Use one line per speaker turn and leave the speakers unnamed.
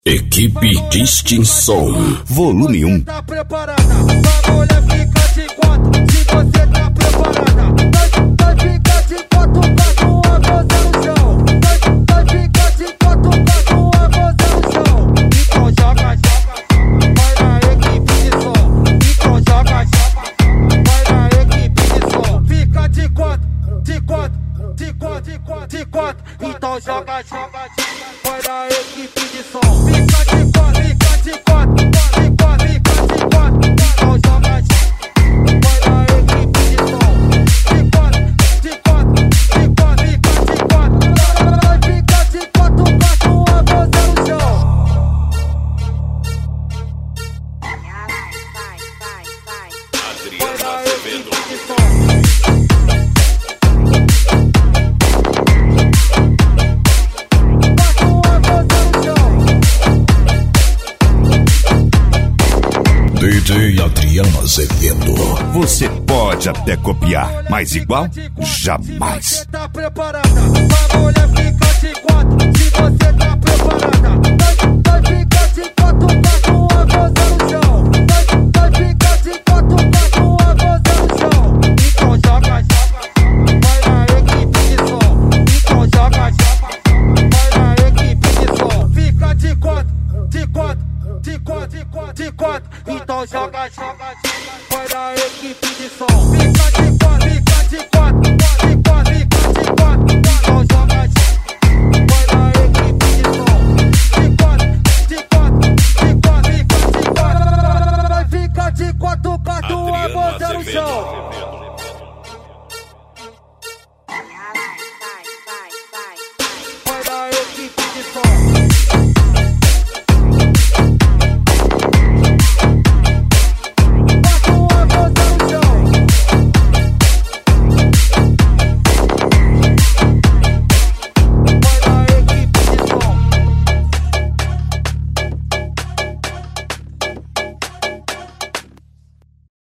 Equipe Distinção, volume 1.
Tá preparada? Pra mulher ficar de quatro. Se você tá preparada, vai ficar de quatro pra tua goza no chão. Vai ficar de quatro pra tua goza no chão. Então joga, vai na equipe de som. Então joga, vai na equipe de som. Fica de quatro, de quatro, de quatro, de quatro, de quatro. Então joga, vai na equipe de som. Fica de quatro, fica de quatro, de quatro, fica de quatro. Então joga, vai na equipe de som. De quatro, de quatro, de quatro, fica de quatro. Vai ficar de quatro pra tua goza no chão. Vai na equipe de som.
DJ Adriano Azevedo.
Você pode até copiar, mas igual, jamais.
Você tá preparada? Pra mulher ficar de quatro. Se você tá preparada, vai ficar de quatro pra tua goza no chão. Vai ficar de quatro pra tua goza no chão. Então joga, vai na equipe de som. Então joga, vai na equipe de som. Fica de quatro, de quatro, de quatro, de quatro, de quatro. Então joga, vai na equipe de som. Fica de